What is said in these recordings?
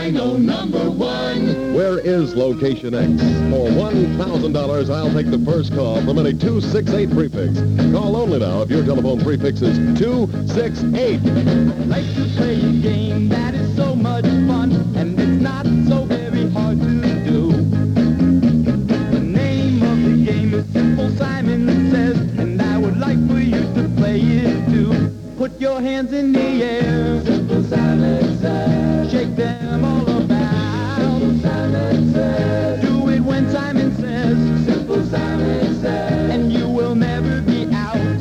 Rhino #1. Where is Location X? For $1,000, I'll take the first call from any 268 prefix. Call only now if your telephone prefix is 268. I'd like to play a game that is so much fun, and it's not so very hard to do. The name of the game is Simple Simon Says, and I would like for you to play it too. Put your hands in the air. Simple Simon Says. Shake them all about. Simple Simon Says. Do it when Simon says. Simple Simon Says. And you will never be out.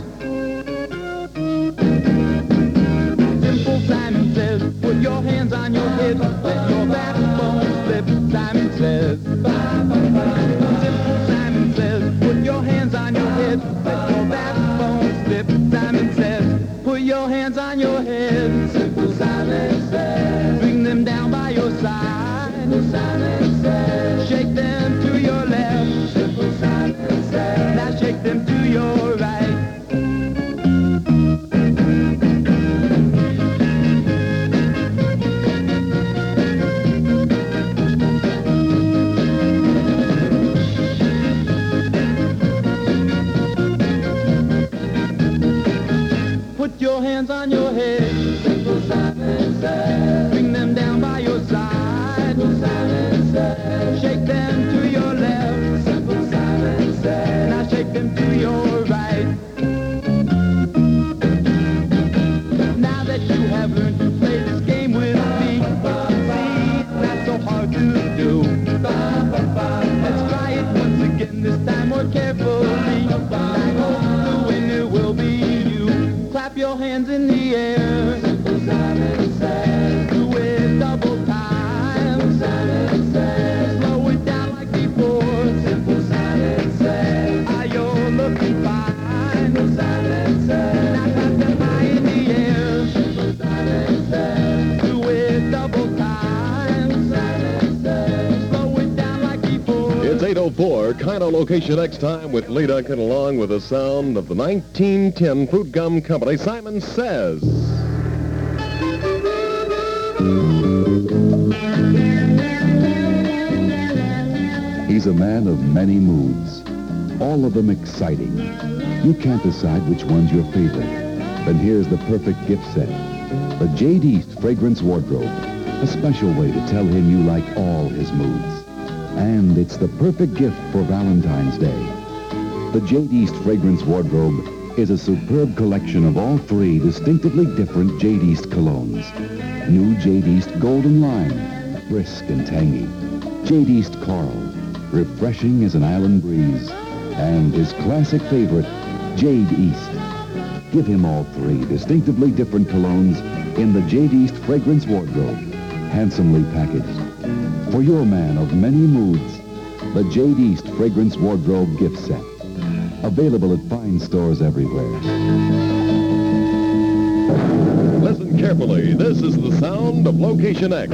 Simple Simon Says. Put your hands on your hips. Let your backbone slip. Simon Says. Simple Simon Says. Put your hands on your hips. Let your backbone slip. Simon Says. Put your hands on your head. Simple Simon Says. Bring them down by your side. Simple Simon Says. Shake them to your left. Simple Simon Says. Now shake them to your right. Put your hands on your head. Simple Simon Says. Bring them down by your side. Simple Simon Says. Shake them to your left. Simple Simon Says. Now shake them to your right. Now that you have learned to play this game with me, see, it's not so hard to do. Let's try it once again, this time more carefully. And I hope the winner will be you. Clap your hands in the air. Simple Simon Says. Do it double time. Simon Says. Slow it down like before. Simple Simon Says. Are you looking fine? Simple Simon Says. Now clap them high in the air. Simple Simon Says. Do it double time. Simon Says. Slow it down like before. It's 8:04, Kino Location X time with Lee Duncan along with the sound of the 1910 Fruit Gum Company. Simon Says. He's a man of many moods, all of them exciting. You can't decide which one's your favorite. Then here's the perfect gift set. The Jade East Fragrance Wardrobe, a special way to tell him you like all his moods. And it's the perfect gift for Valentine's Day. The Jade East Fragrance Wardrobe is a superb collection of all three distinctively different Jade East colognes. New Jade East Golden Lime, brisk and tangy. Jade East Coral, refreshing as an island breeze. And his classic favorite, Jade East. Give him all three distinctively different colognes in the Jade East Fragrance Wardrobe, handsomely packaged. For your man of many moods, the Jade East Fragrance Wardrobe gift set. Available at fine stores everywhere. Listen carefully. This is the sound of Location X.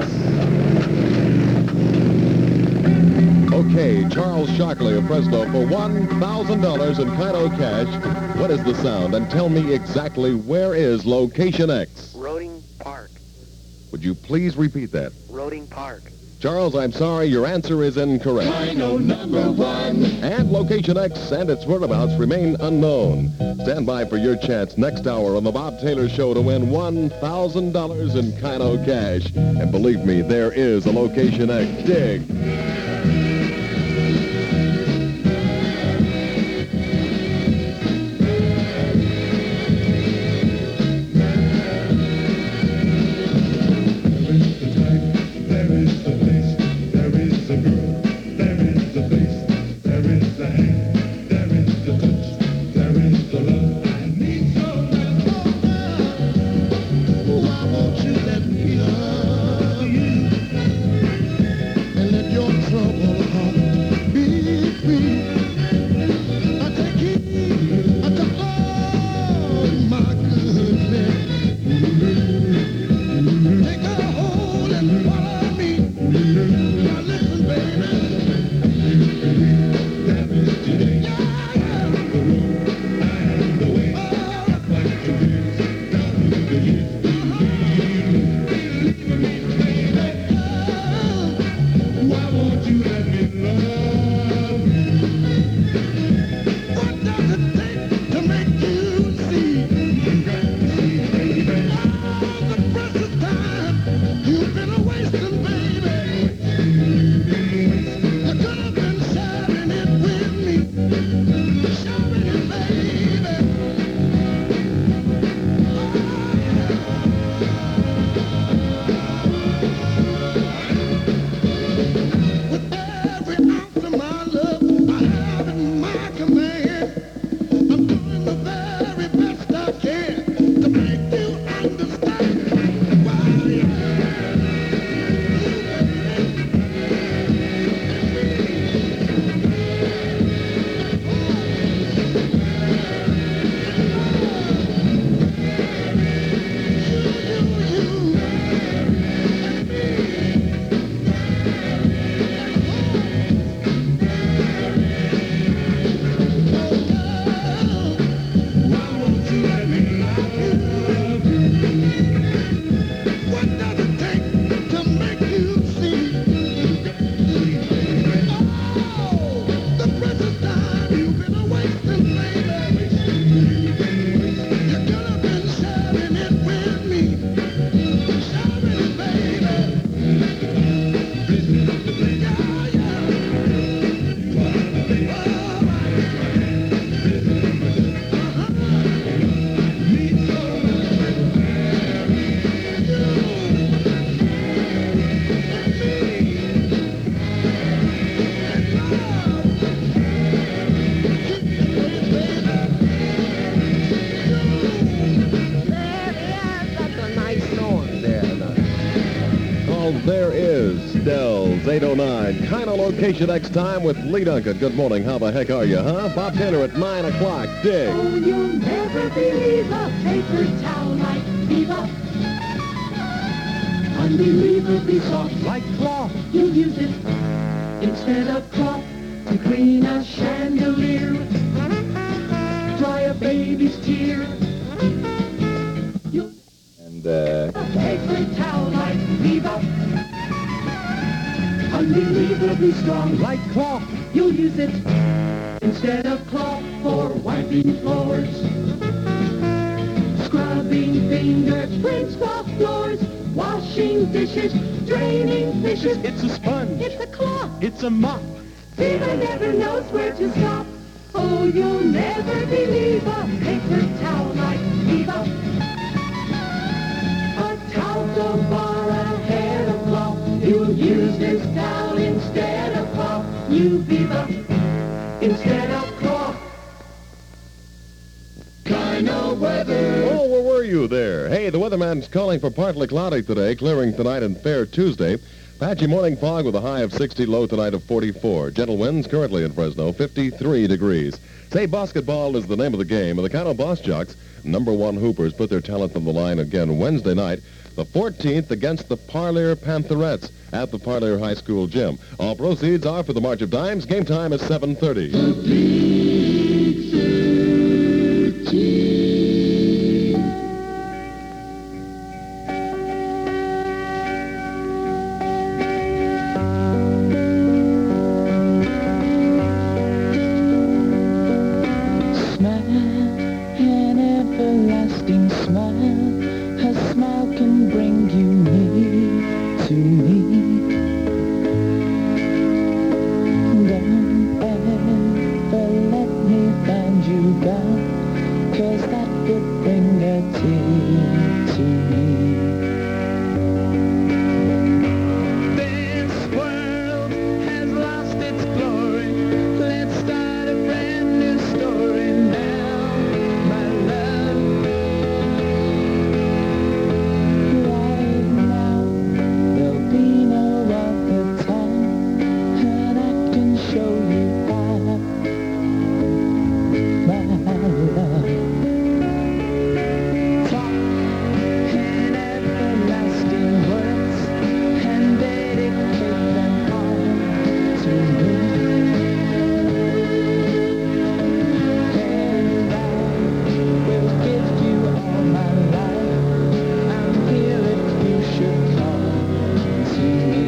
Okay, Charles Shockley of Fresno for $1,000 in Kino cash. What is the sound? And tell me exactly where is Location X? Roding Park. Would you please repeat that? Roding Park. Charles, I'm sorry, your answer is incorrect. Rhino #1. And Location X and its whereabouts remain unknown. Stand by for your chance next hour on the Bob Taylor Show to win $1,000 in Kino cash. And believe me, there is a Location X. Dig. Let your Well, there is Stell's 809. Kind of location next time with Lee Duncan. Good morning. How the heck are you, huh? Bob Taylor at 9 o'clock. Dig. Oh, you'll never believe a paper towel like Viva. Unbelievably soft like cloth. You'll use it instead of cloth to clean a chandelier, dry a baby's tear. And, A paper towel like Viva. Unbelievably strong like cloth. You'll use it instead of cloth for wiping floors, scrubbing fingerprints off floors, washing dishes, draining fishes. It's a sponge. It's a cloth. It's a mop. Viva never knows where to stop. Oh, you'll never believe a paper towel like Viva. A towel so far ahead of cloth. You'll use this towel instead of cloth. You Viva instead of cloth. Kind of weather. Oh, where were you there? Hey, the weatherman's calling for partly cloudy today, clearing tonight and fair Tuesday. Patchy morning fog with a high of 60, low tonight of 44. Gentle winds currently in Fresno, 53 degrees. Say basketball is the name of the game, and the Caddo Boss Jocks, #1 Hoopers, put their talent on the line again Wednesday night, the 14th, against the Parlier Pantherettes at the Parlier High School gym. All proceeds are for the March of Dimes. Game time is 7:30. An everlasting smile. Her smile can bring you near to me. Don't ever let me find you down, 'cause that could bring a tear to me. This world has lost its glory. Let's start a brand new story now, my love. Right now, there'll be no other time, and I can show you how, my love. Talk in everlasting words and dedicate them all to me. And I will give you all my life. I'm here if you should come to me.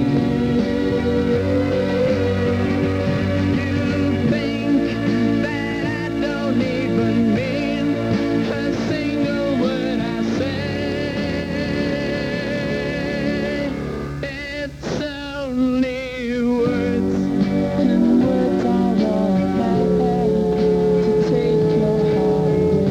You think that I don't even mean a single word I say. It's only words. And words are all I have to take your heart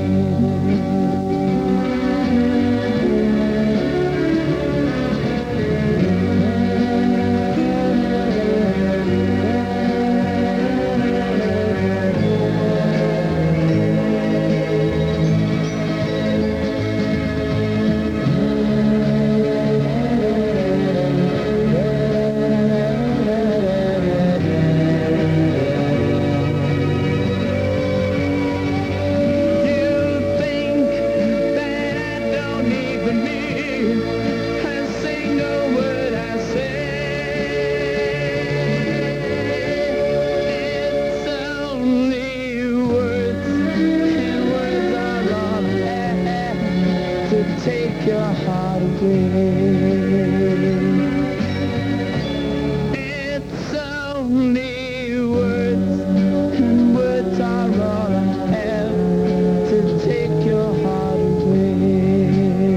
You think that I don't even mean a single word I say. It's only words, and words are all I have to take your heart away. It's only words, and words are all I have To take your heart away.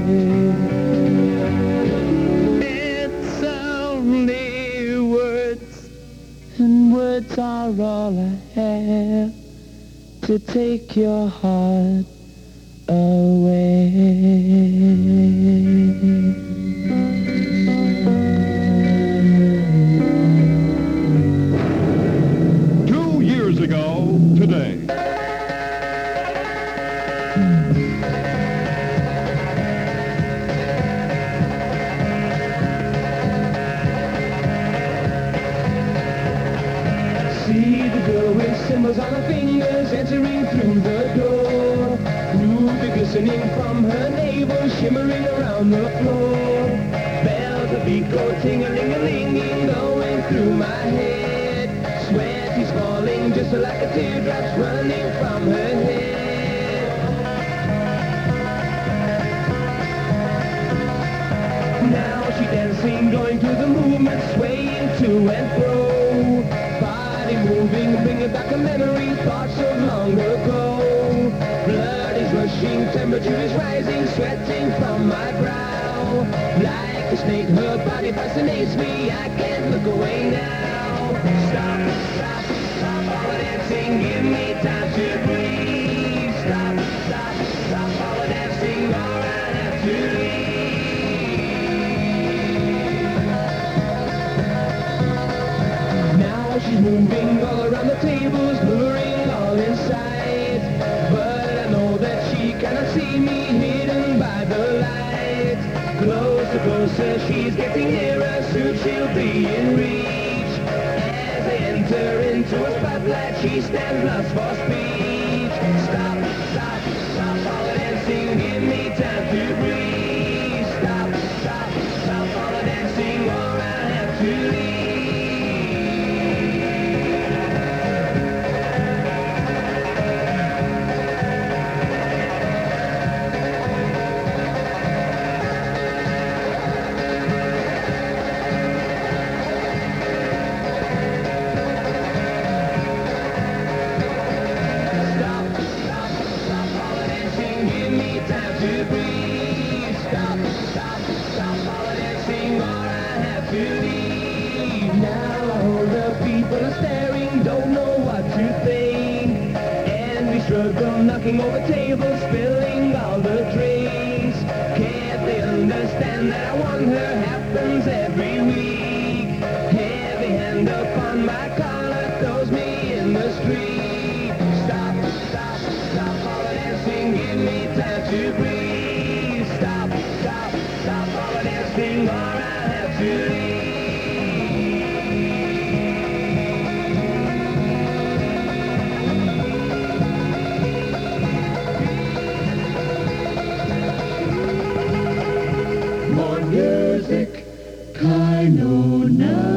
It's only words. And words are all I have to take your heart away. 2 years ago today. Symbols on her fingers entering through the door. Ruby glistening from her navel, shimmering around the floor. Bells of Vico ting-a-ling-a-linging, going through my head. Sweat is falling just like a teardrop's running from her head. Now she dancing, going through the movement, swaying to and fro. Body moving, bringing back a memory, thoughts of long ago. Blood is rushing, temperature is rising, sweating from my brow. Like a snake, her body fascinates me, I can't look away now. Stop, stop, stop all the dancing, give me time to breathe. Stop, stop, stop all the dancing, or I have to leave. She's moving all around the tables, luring all in sight. But I know that she cannot see me, hidden by the light. Closer, closer, she's getting nearer, soon she'll be in reach. As I enter into a spotlight, she stands lost for speech. Stop, stop, stop all the dancing, give me time to breathe. Stop, stop, stop all the dancing, or I have to leave. Knocking over tables, spilling all the drinks. Can't they understand that I want her? Happens every week. Heavy hand upon my collar, throws me in the street. Stop, stop, stop all the dancing, give me time to breathe. Stop, stop, stop all the dancing, or I have to leave. Kino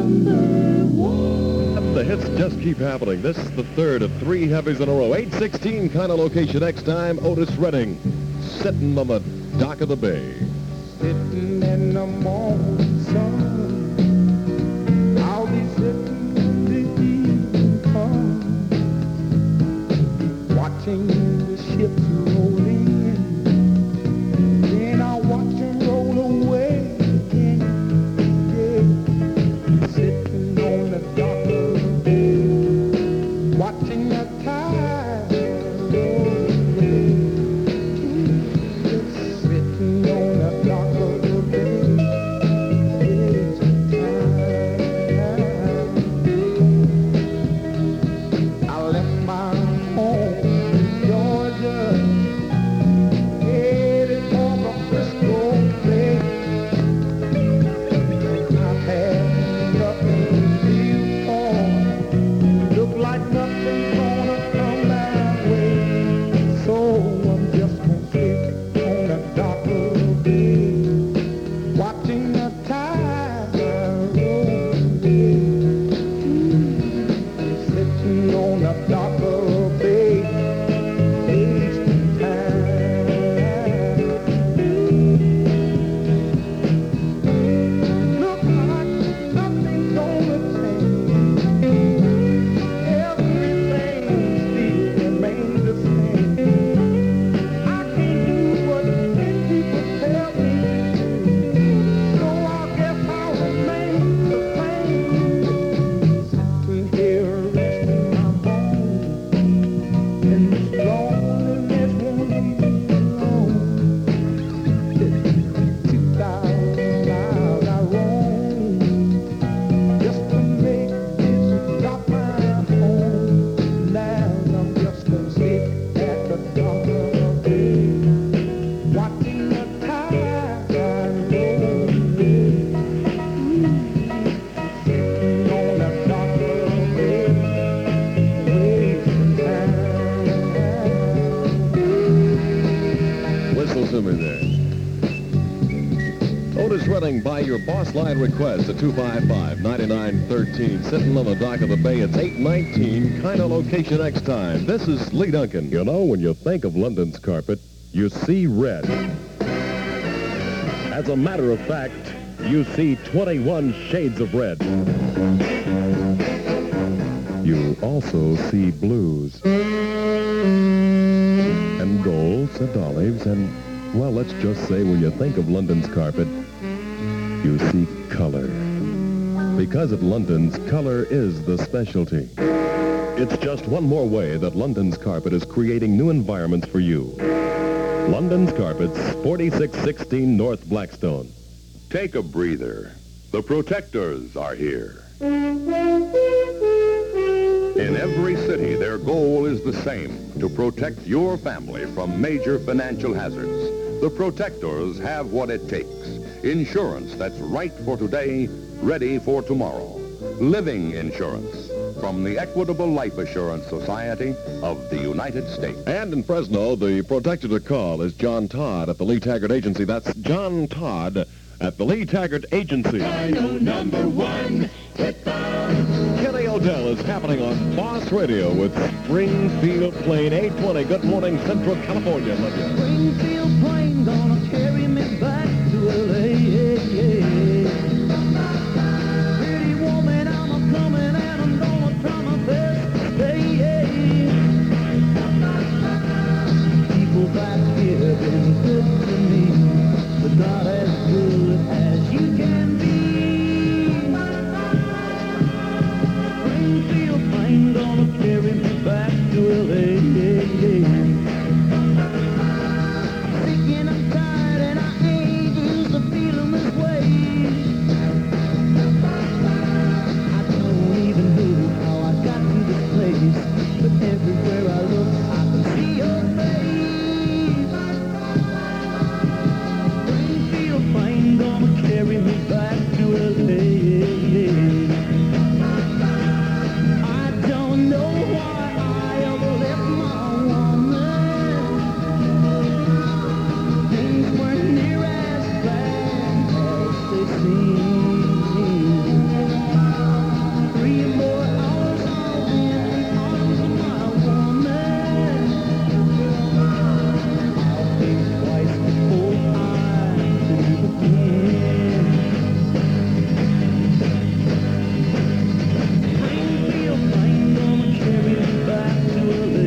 #1. The hits just keep happening. This is the third of 3 heavies in a row. 8:16 kind of location next time. Otis Redding sitting on the dock of the bay. Sitting in the morning sun, I'll be sitting when the evening comes, watching the ships roll in, then I'll watch them roll away again. Sitting on the dock of the bay, watching the tide roll away. Sitting on the dock of the bay, threading by your boss line request at 255-9913. Sitting on the dock of the bay, it's 8:19, kind of location X time. This is Lee Duncan. You know, when you think of London's carpet, you see red. As a matter of fact, you see 21 shades of red. You also see blues and golds and olives and, well, let's just say when you think of London's carpet, you see color. Because at London's, color is the specialty. It's just one more way that London's carpet is creating new environments for you. London's Carpets, 4616 North Blackstone. Take a breather. The Protectors are here. In every city, their goal is the same, to protect your family from major financial hazards. The Protectors have what it takes. Insurance that's right for today, ready for tomorrow. Living insurance from the Equitable Life Assurance Society of the United States. And in Fresno, the protector to call is John Todd at the Lee Taggart Agency. That's John Todd at the Lee Taggart Agency. I know number one. Kenny Odell is happening on Boss Radio with Springfield Plain, 820. Good morning, Central California. Love you. Springfield plane gonna carry me back to L.A. Pretty woman, I'm a-coming and I'm gonna try my best to stay. People back here been good to me, but not as good as you can be. Springfield plane gonna carry me back to L.A. Thinking I'm tired and I ain't used to feeling this way. I don't even know how I got to this place, but everywhere I look, I can see your face. Springfield plane gonna carry me back to L.A. I don't know why I ever left my woman. Things weren't near as bad as they seem. 3 more hours I'll be in the arms of my woman. I'll think twice before I do again. Springfield plane gonna carry me back to L.A.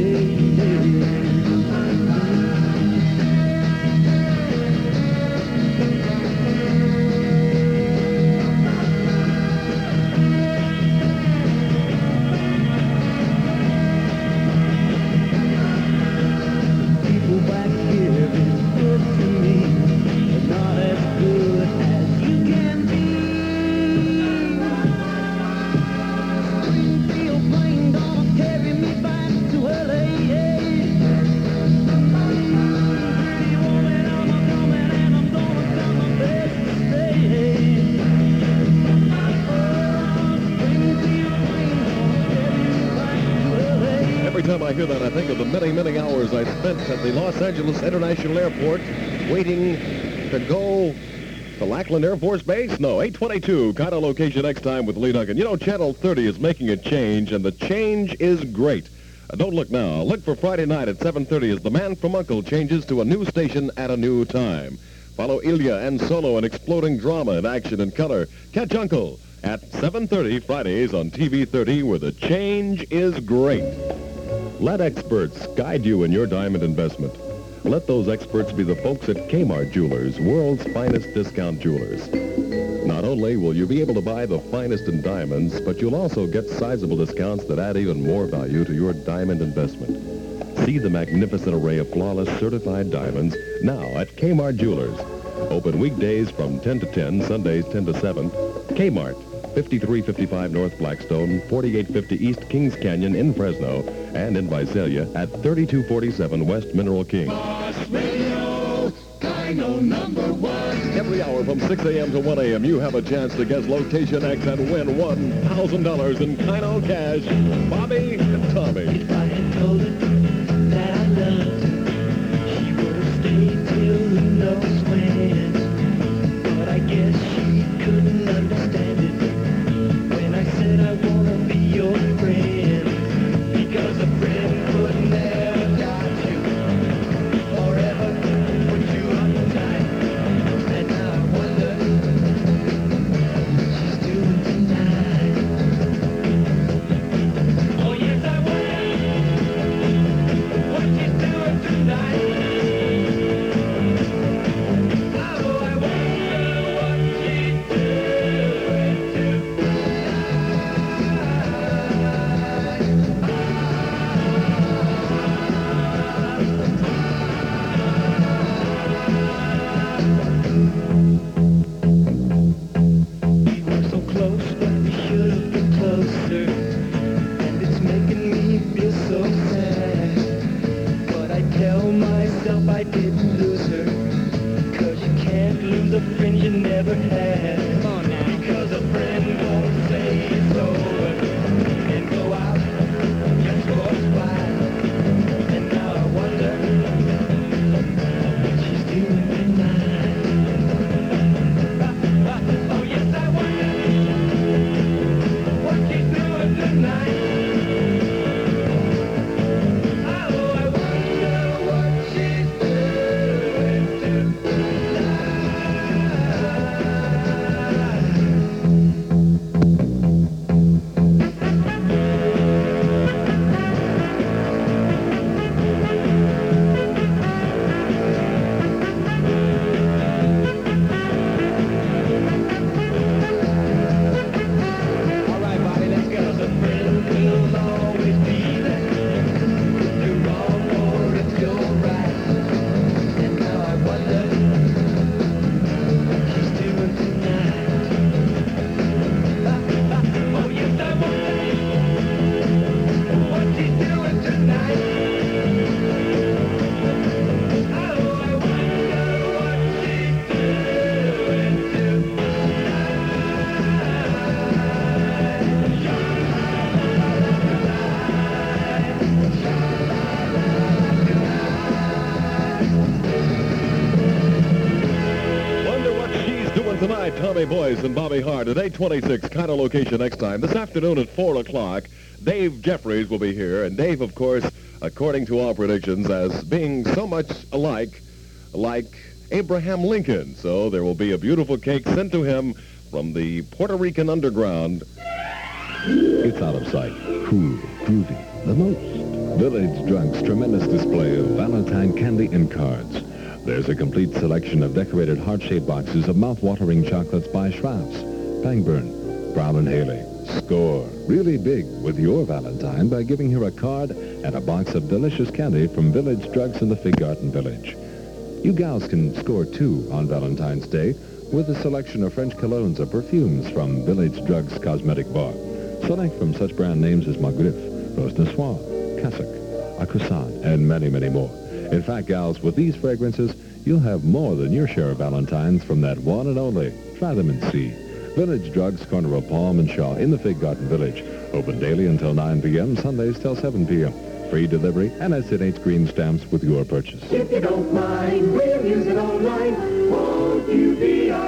People back here been good to me, but not as good as you can be. Springfield plane gonna carry me back to L.A. Pretty woman, I'm a-coming and I'm gonna try my best to stay. Springfield plane gonna carry me back to L.A. Every time I hear that, I think of the many, many hours I spent at the Los Angeles International Airport waiting to go to Lackland Air Force Base. No, 822, kind of location next time with Lee Duncan. You know, Channel 30 is making a change, and the change is great. Don't look now. Look for Friday night at 7:30 as the Man from U.N.C.L.E. changes to a new station at a new time. Follow Ilya and Solo and exploding drama and action and color. Catch Uncle at 7:30 Fridays on TV 30, where the change is great. Let experts guide you in your diamond investment. Let those experts be the folks at Kmart Jewelers, world's finest discount jewelers. Not only will you be able to buy the finest in diamonds, but you'll also get sizable discounts that add even more value to your diamond investment. See the magnificent array of flawless certified diamonds now at Kmart Jewelers. Open weekdays from 10 to 10, Sundays 10 to 7. Kmart, 5355 North Blackstone, 4850 East Kings Canyon in Fresno, and in Visalia at 3247 West Mineral King. Boss Radio, Kino number one. Every hour from 6 a.m. to 1 a.m., you have a chance to guess Location X and win $1,000 in Kino cash. Bobby and Tommy. If I had told her that I loved her, she would have stayed till who knows when. But I close, but we should have been closer. And it's making me feel so sad. But I tell myself I didn't lose her. 'Cause you can't lose a friend you never had. Because a friend won't say it's over and go out just for a while. And now I wonder what she's doing tonight. Oh yes, I wonder what she's doing tonight. Oh, I wonder what she's doing tonight. All right, Bobby, let's go. The friend will always be there. If you're wrong or if you're right. And now I wonder what she's doing tonight. Oh yes, I wonder what she's doing tonight. Oh, I wonder what she's doing Wonder what she's doing tonight. Tommy Boyce and Bobby Hart at 826, kind of location next time. This afternoon at 4 o'clock, Dave Jeffries will be here. And Dave, of course, according to all predictions, as being so much alike, like Abraham Lincoln. So there will be a beautiful cake sent to him from the Puerto Rican underground. It's out of sight, cool, groovy, the most. Village Drunk's tremendous display of Valentine candy and cards. There's a complete selection of decorated heart-shaped boxes of mouth-watering chocolates by Schwab's, Pangburn, Brown and Haley. Score really big with your Valentine by giving her a card and a box of delicious candy from Village Drugs in the Fig Garden Village. You gals can score too on Valentine's Day with a selection of French colognes or perfumes from Village Drugs Cosmetic Bar. Select from such brand names as Magrif, Rose de Soie, Cassock, Acousan, and many, many more. In fact, gals, with these fragrances, you'll have more than your share of Valentines from that one and only. Try them and see. Village Drugs, corner of Palm and Shaw in the Fig Garden Village. Open daily until 9 p.m., Sundays till 7 p.m. Free delivery and SNH green stamps with your purchase. If you don't mind, we'll use it online. Won't you be our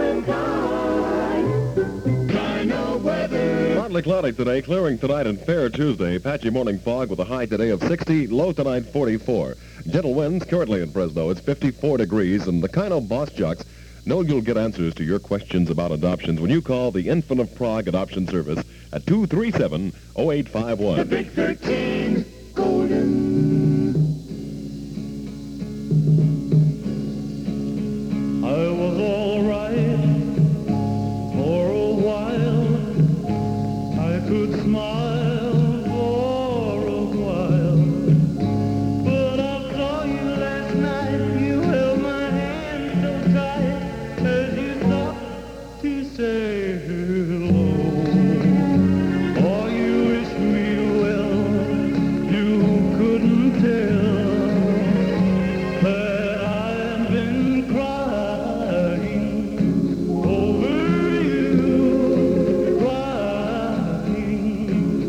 Valentine? Kind of weather. Partly cloudy today, clearing tonight and fair Tuesday. Patchy morning fog with a high today of 60, low tonight 44. Gentle winds currently in Fresno. It's 54 degrees, and the Kino Boss Jocks know you'll get answers to your questions about adoptions when you call the Infant of Prague Adoption Service at 237-0851. The Big 13, golden. I was all right for a while. I could smile for a while. But I saw you last night. You held my hand so tight as you stopped to say hello. Oh, you wished me well. You couldn't tell that I've been crying over you, crying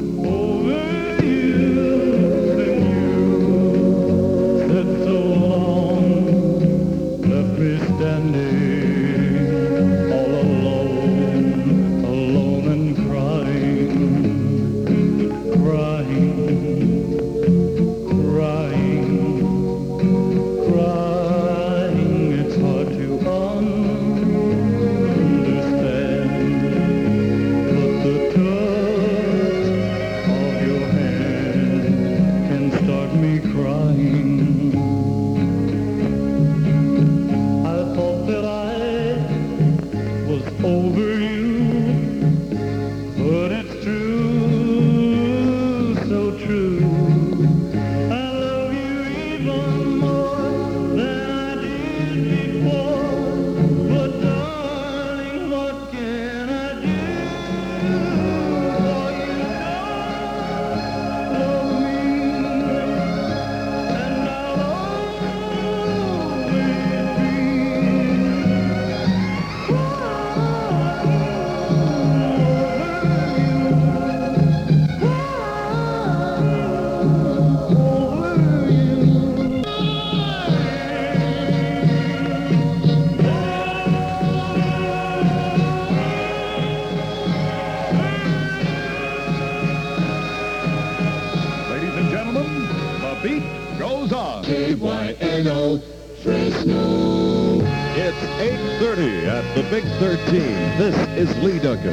snow. It's 8:30 at the Big 13. This is Lee Duncan.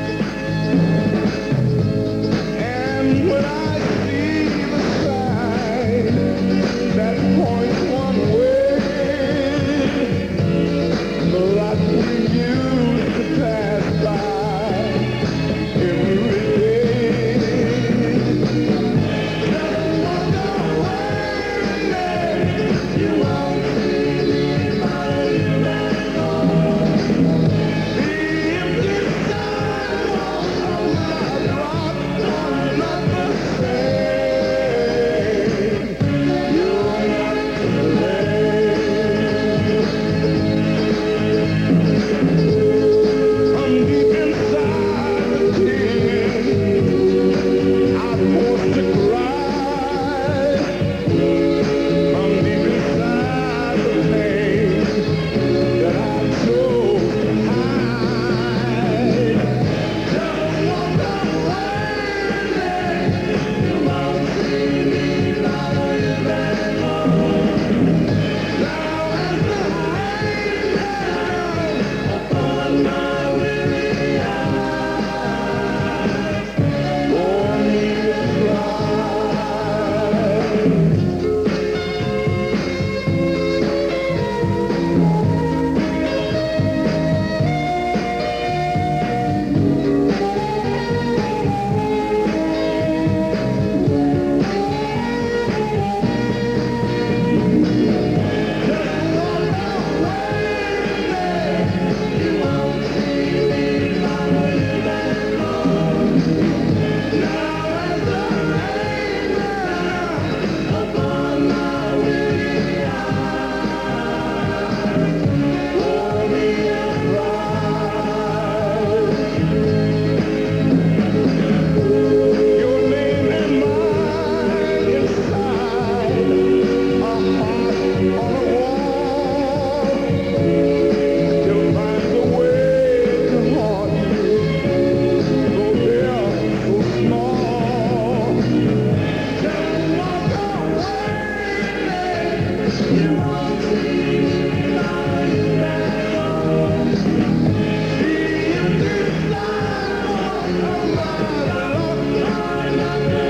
And when I see the sign that points one way, the light we used to pass by every day, just walk away, you won't see me smiling anymore. The empty sidewalks of my block are not the same. You're not to blame. From deep inside the tears I'm forced to cry. From deep inside the pain that I chose to hide. Just walk away, you won't see me smiling anymore. Now as the rain down upon my weary eyes, for me to cry. Your name and mine inside a heart on a wall still finds a way to haunt you, though they're so small. Just walk away, you won't see me smiling anymore. The empty sidewalks of my block are not the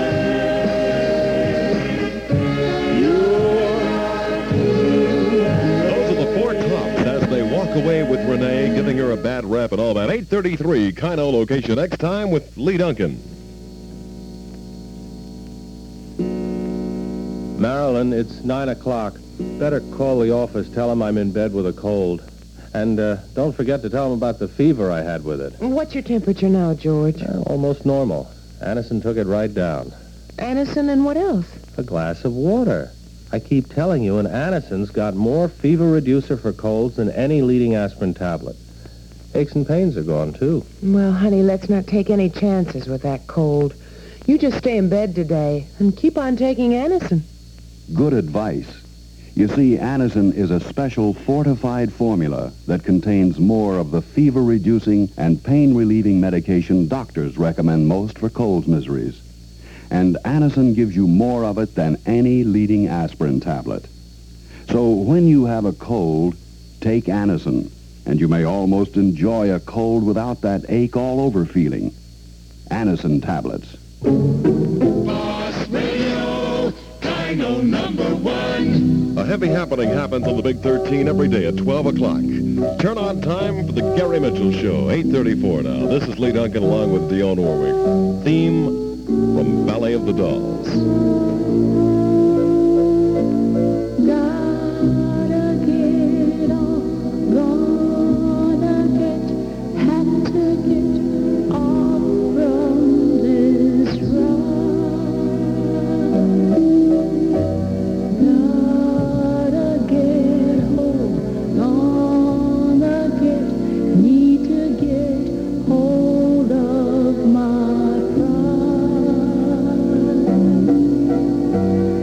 same. You're not to Those are the four cops as they walk away with Renee, giving her a bad rap and all that. 8:33, Kino location. Next time with Lee Duncan. Marilyn, it's 9 o'clock. Better call the office, tell them I'm in bed with a cold. And don't forget to tell them about the fever I had with it. What's your temperature now, George? Almost normal. Anison took it right down. Anison and what else? A glass of water. I keep telling you, an Anison's got more fever reducer for colds than any leading aspirin tablet. Aches and pains are gone, too. Well, honey, let's not take any chances with that cold. You just stay in bed today and keep on taking Anison. Good advice. You see, Anison is a special fortified formula that contains more of the fever-reducing and pain-relieving medication doctors recommend most for cold miseries. And Anison gives you more of it than any leading aspirin tablet. So when you have a cold, take Anison, and you may almost enjoy a cold without that ache all over feeling. Anison tablets. Boss Radio, Kino #1. A heavy happening happens on the Big 13 every day at 12 o'clock. Turn on time for the Gary Mitchell Show, 8:34 now. This is Lee Duncan along with Dionne Warwick. Theme from Ballet of the Dolls. Gotta get off, gonna get, have to get off from this ride. Gotta get home, gonna get, need to get hold of my pride.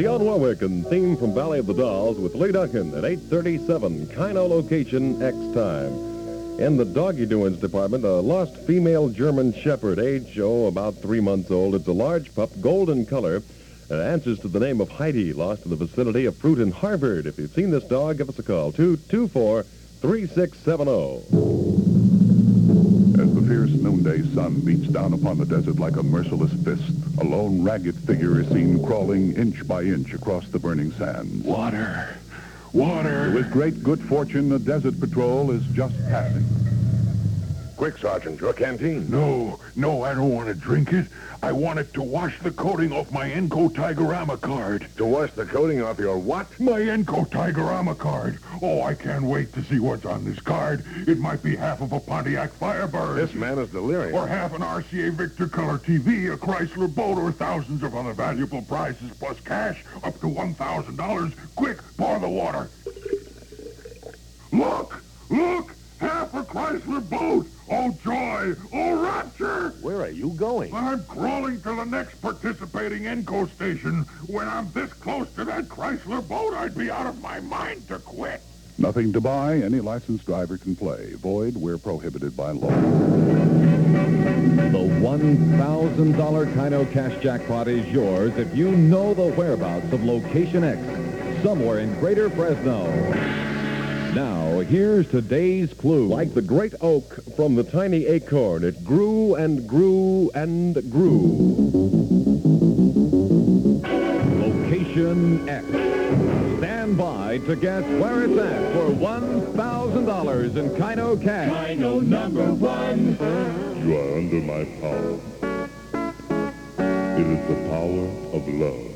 Dionne Warwick and theme from Valley of the Dolls with Lee Duncan at 8:37, Kino location X time. In the doggy doings department, a lost female German Shepherd, age, about 3 months old. It's a large pup, golden color. Answers to the name of Heidi, lost in the vicinity of Fruit in Harvard. If you've seen this dog, give us a call, 224-3670. As the fierce noonday sun beats down upon the desert like a merciless fist, a lone ragged figure is seen crawling inch by inch across the burning sands. Water! Water! With great good fortune, a desert patrol is just passing. Quick, Sergeant, your canteen. No, I don't want to drink it. I want it to wash the coating off my Enco Tigerama card. To wash the coating off your what? My Enco Tigerama card. Oh, I can't wait to see what's on this card. It might be half of a Pontiac Firebird. This man is delirious. Or half an RCA Victor Color TV, a Chrysler boat, or thousands of other valuable prizes, plus cash up to $1,000. Quick, pour the water. Look! Half a Chrysler boat! Oh, joy! Oh, rapture! Where are you going? I'm crawling to the next participating Enco station. When I'm this close to that Chrysler boat, I'd be out of my mind to quit. Nothing to buy. Any licensed driver can play. Void where prohibited by law. The $1,000 Kino Cash Jackpot is yours if you know the whereabouts of Location X, somewhere in Greater Fresno. Now, here's today's clue. Like the great oak from the tiny acorn, it grew and grew and grew. Location X. Stand by to guess where it's at for $1,000 in Kino Cash. Kino #1. You are under my power. It is the power of love.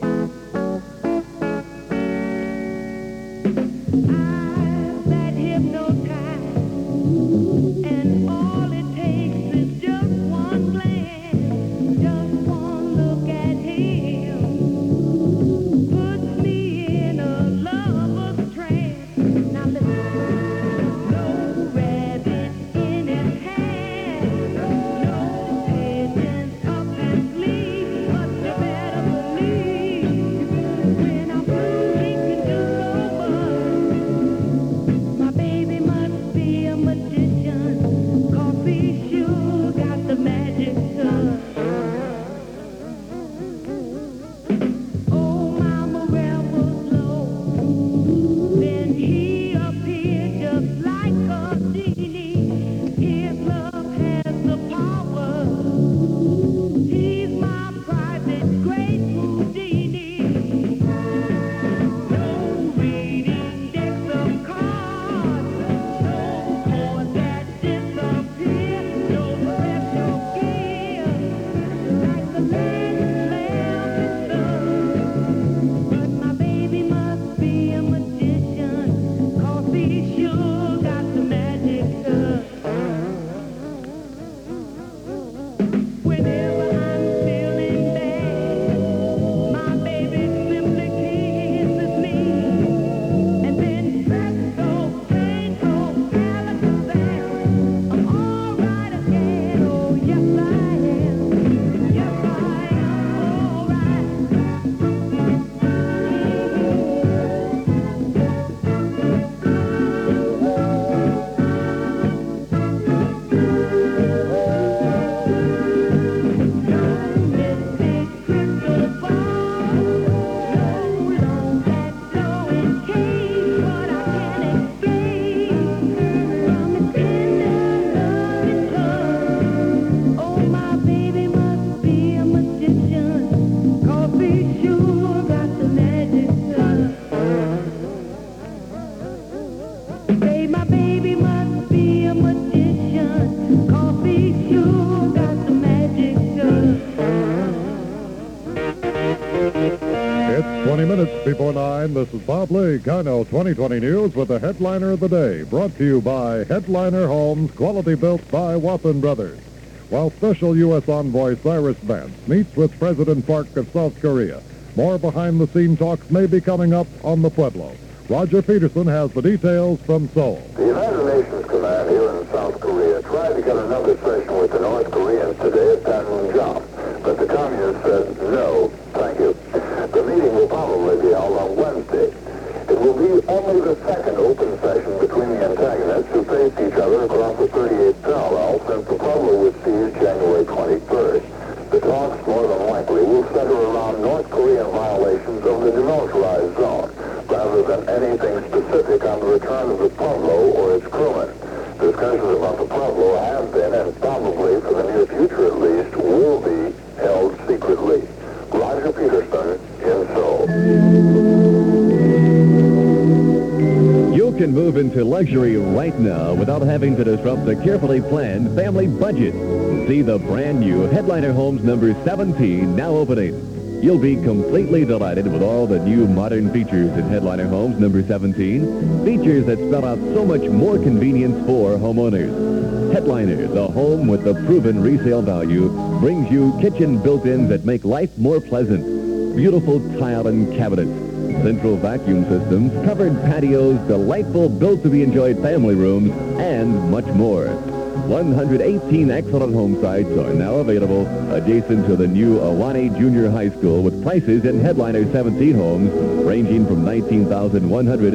It's 20 minutes before 9. This is Bob Lee, Kino 2020 News with the headliner of the day, brought to you by Headliner Homes, quality built by Watson Brothers. While Special U.S. Envoy Cyrus Vance meets with President Park of South Korea, more behind-the-scene talks may be coming up on the Pueblo. Roger Peterson has the details from Seoul. The United Nations Command here in South Korea tried to get another session with the North Koreans today at Panmunjom, but the communists said no, thank you. The meeting will probably be only the second open session between the antagonists who faced each other across the 38th parallel since the Pueblo was seized January 23rd. The talks, more than likely, will center around North Korean violations of the demilitarized zone, rather than anything specific on the return of the Pueblo or its crewmen. Discussions about the Pueblo have been, and probably for the near future at least, will be held secretly. Roger Peterson in Seoul. You can move into luxury right now without having to disrupt the carefully planned family budget. See the brand new Headliner Homes number 17 now opening. You'll be completely delighted with all the new modern features in Headliner Homes number 17. Features that spell out so much more convenience for homeowners. Headliner, the home with the proven resale value, brings you kitchen built-ins that make life more pleasant. Beautiful tile and cabinets, central vacuum systems, covered patios, delightful built-to-be-enjoyed family rooms, and much more. 118 excellent home sites are now available adjacent to the new Ahwahnee Junior High School with prices in Headliner 17 homes ranging from $19,100 to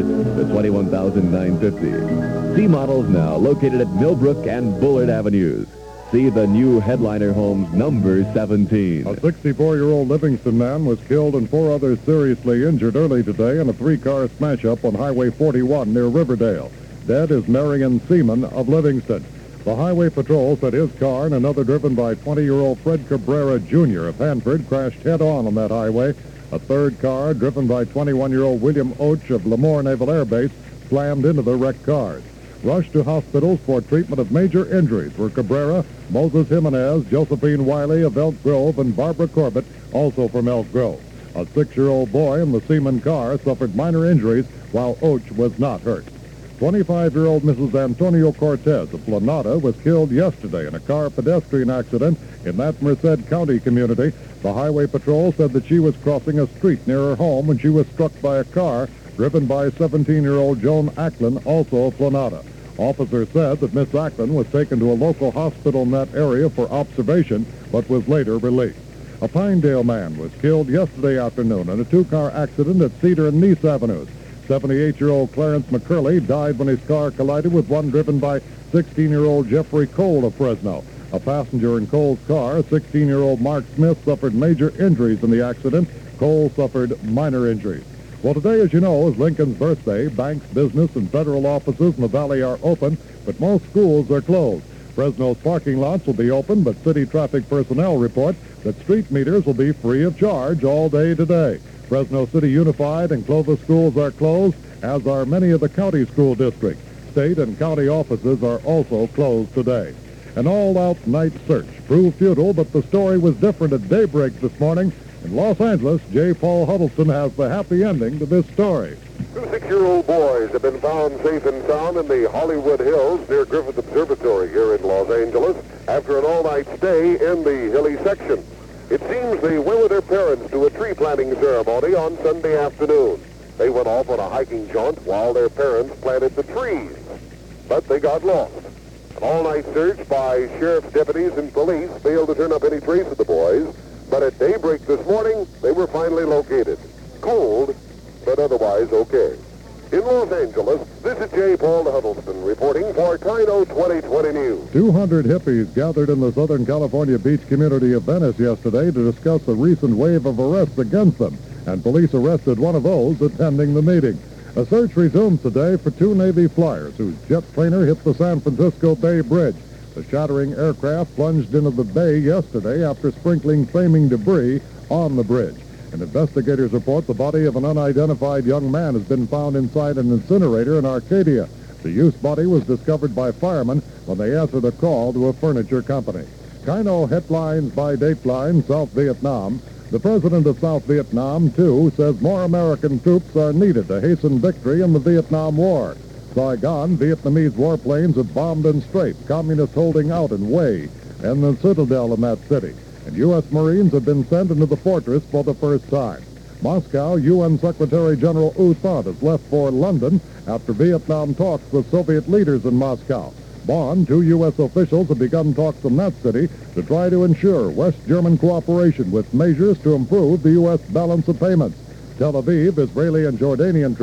$21,950. See models now located at Millbrook and Bullard Avenues. See the new Headliner Homes number 17. A 64-year-old Livingston man was killed and 4 others seriously injured early today in a 3-car smash-up on Highway 41 near Riverdale. Dead is Marion Seaman of Livingston. The Highway Patrol said his car and another driven by 20-year-old Fred Cabrera Jr. of Hanford crashed head-on that highway. A third car, driven by 21-year-old William Oach of Lemoore Naval Air Base, slammed into the wrecked cars. Rushed to hospitals for treatment of major injuries were Cabrera, Moses Jimenez, Josephine Wiley of Elk Grove, and Barbara Corbett, also from Elk Grove. A 6-year-old boy in the Seaman car suffered minor injuries, while Oach was not hurt. 25-year-old Mrs. Antonio Cortez of Planada was killed yesterday in a car pedestrian accident in that Merced County community. The Highway Patrol said that she was crossing a street near her home when she was struck by a car driven by 17-year-old Joan Acklin, also of Planada. Officers said that Miss Acklin was taken to a local hospital in that area for observation, but was later released. A Pinedale man was killed yesterday afternoon in a 2-car accident at Cedar and Nice Avenues. 78-year-old Clarence McCurley died when his car collided with one driven by 16-year-old Jeffrey Cole of Fresno. A passenger in Cole's car, 16-year-old Mark Smith, suffered major injuries in the accident. Cole suffered minor injuries. Well, today, as you know, is Lincoln's birthday. Banks, business, and federal offices in the valley are open, but most schools are closed. Fresno's parking lots will be open, but city traffic personnel report that street meters will be free of charge all day today. Fresno City Unified and Clovis schools are closed, as are many of the county school districts. State and county offices are also closed today. An all-out night search proved futile, but the story was different at daybreak this morning. In Los Angeles, J. Paul Huddleston has the happy ending to this story. 2 6-year-old boys have been found safe and sound in the Hollywood Hills near Griffith Observatory here in Los Angeles after an all-night stay in the hilly section. It seems they went with their parents to a tree planting ceremony on Sunday afternoon. They went off on a hiking jaunt while their parents planted the trees, but they got lost. An all-night search by sheriff's deputies and police failed to turn up any trace of the boys, but at daybreak this morning, they were finally located. Cold, but otherwise okay. In Los Angeles, this is J. Paul Huddleston reporting for Kino 2020 News. 200 hippies gathered in the Southern California beach community of Venice yesterday to discuss a recent wave of arrests against them, and police arrested one of those attending the meeting. A search resumes today for 2 Navy flyers whose jet trainer hit the San Francisco Bay Bridge. The shattering aircraft plunged into the bay yesterday after sprinkling flaming debris on the bridge. And investigators report the body of an unidentified young man has been found inside an incinerator in Arcadia. The youth's body was discovered by firemen when they answered a call to a furniture company. Kino headlines by Dateline, South Vietnam. The president of South Vietnam, too, says more American troops are needed to hasten victory in the Vietnam War. Saigon, Vietnamese warplanes have bombed and strafed, communists holding out in Hue and the citadel in that city. And U.S. Marines have been sent into the fortress for the first time. Moscow, UN Secretary General U Thant has left for London after Vietnam talks with Soviet leaders in Moscow. Bonn, 2 U.S. officials have begun talks in that city to try to ensure West German cooperation with measures to improve the U.S. balance of payments. Tel Aviv, Israeli and Jordanian troops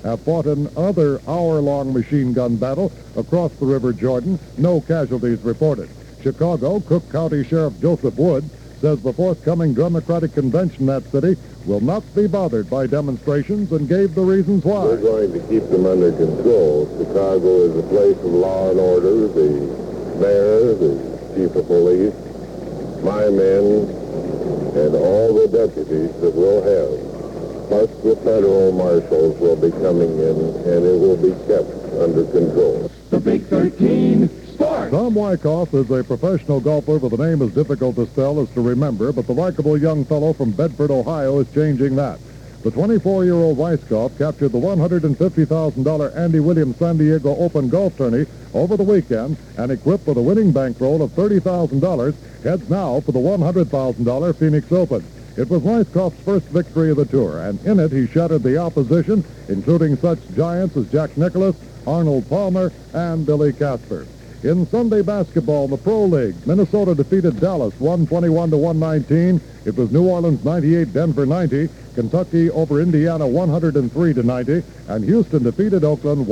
have fought another hour-long machine gun battle across the River Jordan. No casualties reported. Chicago, Cook County Sheriff Joseph Wood says the forthcoming Democratic convention in that city will not be bothered by demonstrations and gave the reasons why. We're going to keep them under control. Chicago is a place of law and order. The mayor, the chief of police, my men, and all the deputies that we'll have, plus the federal marshals will be coming in, and it will be kept under control. The Big 13 Sports. Tom Wyckoff is a professional golfer with a name as difficult to spell as to remember, but the likable young fellow from Bedford, Ohio is changing that. The 24-year-old Wyckoff captured the $150,000 Andy Williams San Diego Open golf tourney over the weekend, and equipped with a winning bankroll of $30,000, heads now for the $100,000 Phoenix Open. It was Wyckoff's first victory of the tour, and in it he shattered the opposition, including such giants as Jack Nicklaus, Arnold Palmer, and Billy Casper. In Sunday basketball in the Pro League, Minnesota defeated Dallas 121-119. It was New Orleans 98, Denver 90, Kentucky over Indiana 103-90, and Houston defeated Oakland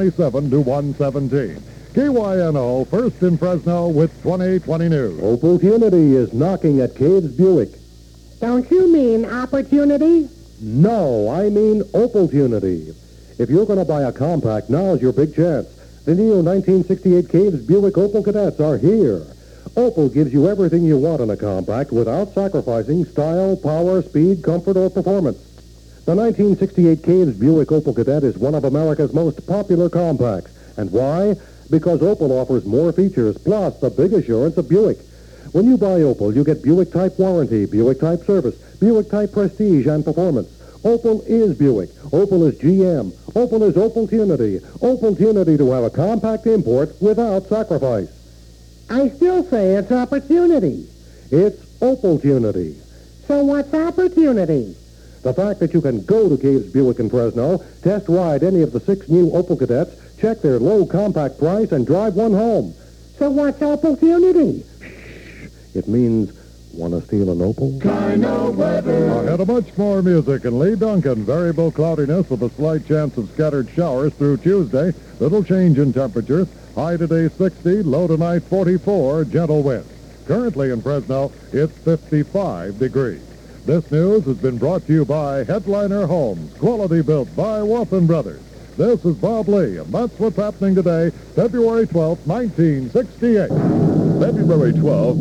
127-117. KYNO first in Fresno with 2020 News. Opportunity is knocking at Caves Buick. Don't you mean opportunity? No, I mean Opportunity. If you're going to buy a compact, now's your big chance. The new 1968 Caves Buick Opel Cadets are here. Opel gives you everything you want in a compact without sacrificing style, power, speed, comfort, or performance. The 1968 Caves Buick Opel Cadet is one of America's most popular compacts. And why? Because Opel offers more features, plus the big assurance of Buick. When you buy Opel, you get Buick-type warranty, Buick-type service, Buick-type prestige and performance. Opel is Buick. Opel is GM. Opel is Opportunity. Opportunity to have a compact import without sacrifice. I still say it's opportunity. It's Opportunity. So what's opportunity? The fact that you can go to Caves Buick in Fresno, test ride any of the 6 new Opel Cadets, check their low compact price, and drive one home. So what's opportunity? It means, want to steal an Opel? Kino weather. Ahead of much more music and Lee Duncan. Variable cloudiness with a slight chance of scattered showers through Tuesday. Little change in temperatures. High today 60, low tonight 44, gentle wind. Currently in Fresno, it's 55 degrees. This news has been brought to you by Headliner Homes, quality built by Watson Brothers. This is Bob Lee, and that's what's happening today, February 12th, 1968. February 12,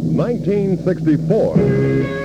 1964.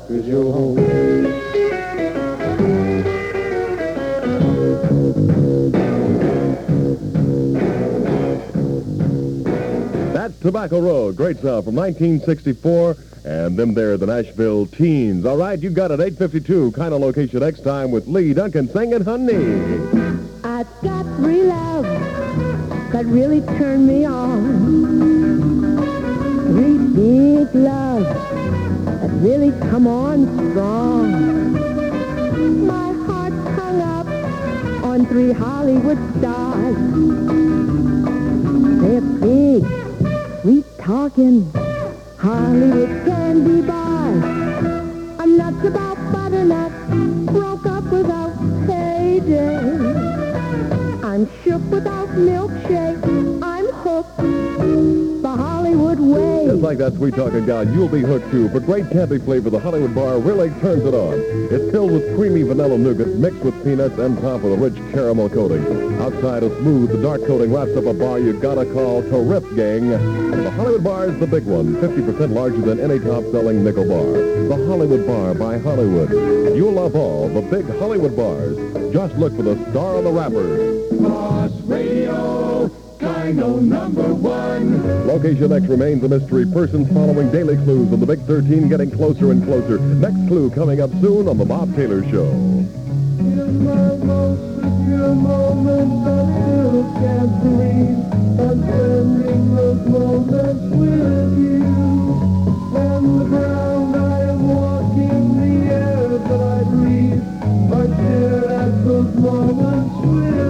is your home. That's Tobacco Road. Great sound from 1964. And them there, the Nashville Teens. All right, you got it. 8:52. Kind of location next time with Lee Duncan singing Honey. I've got three loves that really turn me on. Three big loves that really come on strong. My heart's hung up on three Hollywood stars. They're big, sweet-talking Hollywood candy bars. I'm nuts about butternut, broke up without payday. I'm shook without milkshake. I'm hooked the Hollywood way. Just like that sweet-talking gal, you'll be hooked too. For great candy flavor, the Hollywood Bar really turns it on. It's filled with creamy vanilla nougat mixed with peanuts and topped with a rich caramel coating. Outside is smooth, the dark coating wraps up a bar you gotta call Terrific, gang. The Hollywood Bar is the big one, 50% larger than any top-selling nickel bar. The Hollywood Bar by Hollywood. You'll love all the big Hollywood bars. Just look for the star on the wrapper. Boss Radio, Kino #1. Location X remains a mystery. Persons following daily clues on the Big 13 getting closer and closer. Next clue coming up soon on The Bob Taylor Show. In my most secure moments, I still can't breathe. I'm spending those moments with you. And the ground I am walking, the air that I breathe, are shared at those moments with you.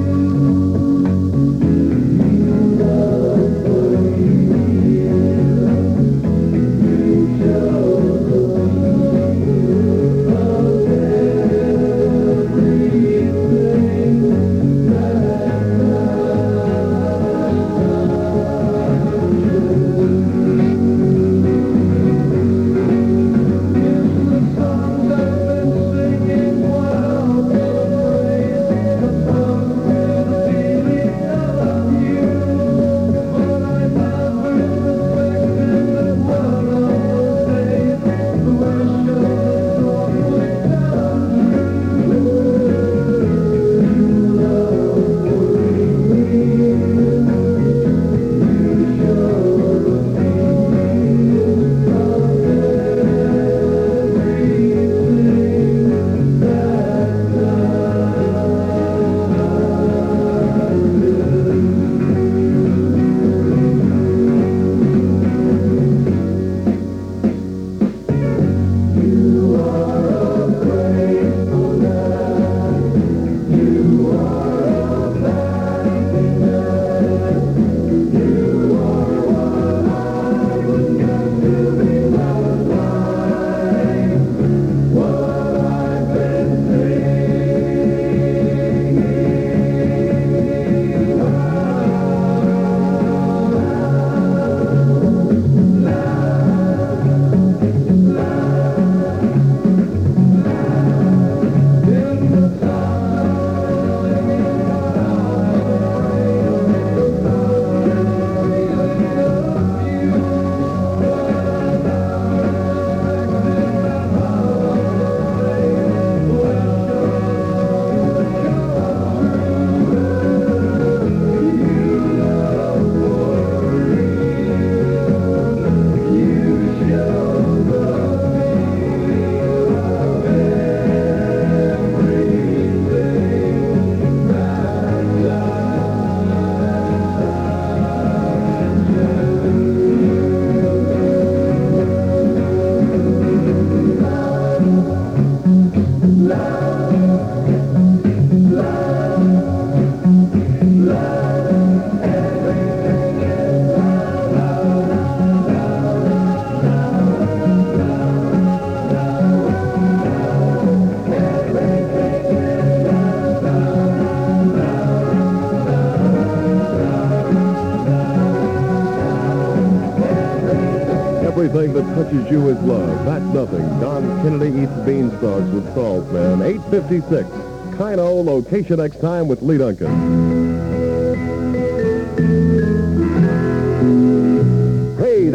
Everything that touches you is love. That's nothing. Don Kennedy eats beanstalks with salt, man. 8:56. Kino, location next time with Lee Duncan. Hey,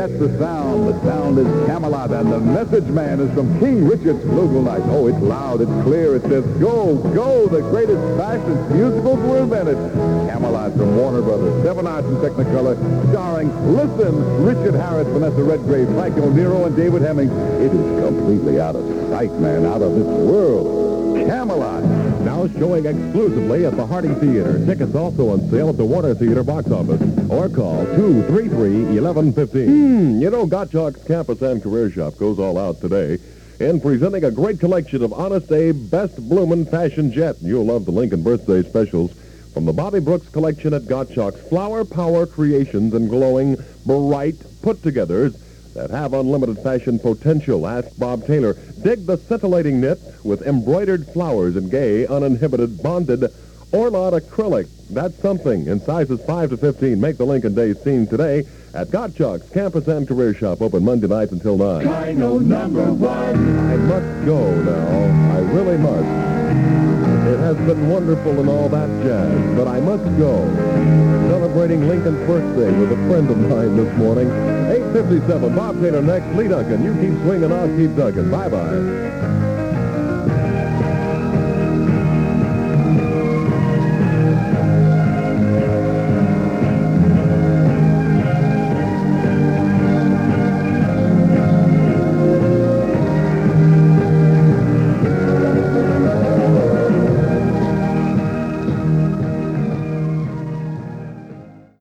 That's the sound. The sound is Camelot, and the message man is from King Richard's Flugel Night. Oh, it's loud, it's clear. It says, go, go, the greatest fastest musicals were invented. Camelot from Warner Brothers, 7 Arts and Technicolor, starring, listen, Richard Harris, Vanessa Redgrave, Frank Nero, and David Hemmings. It is completely out of sight, man, out of this world. Camelot. Now showing exclusively at the Harding Theater. Tickets also on sale at the Warner Theater box office. Or call 233-1115. You know, Gottschalk's Campus and Career Shop goes all out today in presenting a great collection of Honest Abe Best Bloomin' Fashion Jet. You'll love the Lincoln birthday specials from the Bobby Brooks collection at Gottschalk's. Flower Power creations and glowing, bright put-togethers that have unlimited fashion potential. Ask Bob Taylor. Dig the scintillating knit with embroidered flowers and gay, uninhibited, bonded Orlot acrylic. That's something. In sizes 5 to 15. Make the Lincoln Days scene today at Gottschalk's Campus and Career Shop. Open Monday nights until 9. Kino number 1. I must go now. I really must. It has been wonderful and all that jazz, but I must go. Celebrating Lincoln's birthday with a friend of mine this morning. 8:57. Bob Taylor next. Lee Duncan. You keep swinging, I'll keep ducking. Bye-bye.